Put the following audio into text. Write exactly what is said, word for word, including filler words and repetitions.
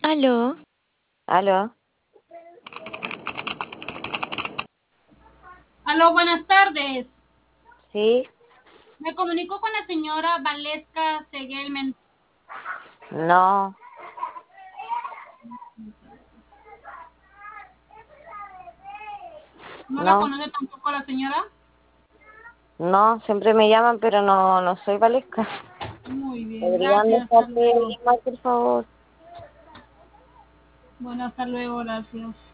Aló, Aló, Aló, buenas tardes. sí, Me comunico con la señora Valesca Seguel. no, ¿No la no, conoce tampoco la señora? no, siempre me llaman, pero no, no soy Valesca. Muy bien, ¿Podrían gracias. dejar Hasta de luego. llamar, por favor? Bueno, hasta luego, gracias.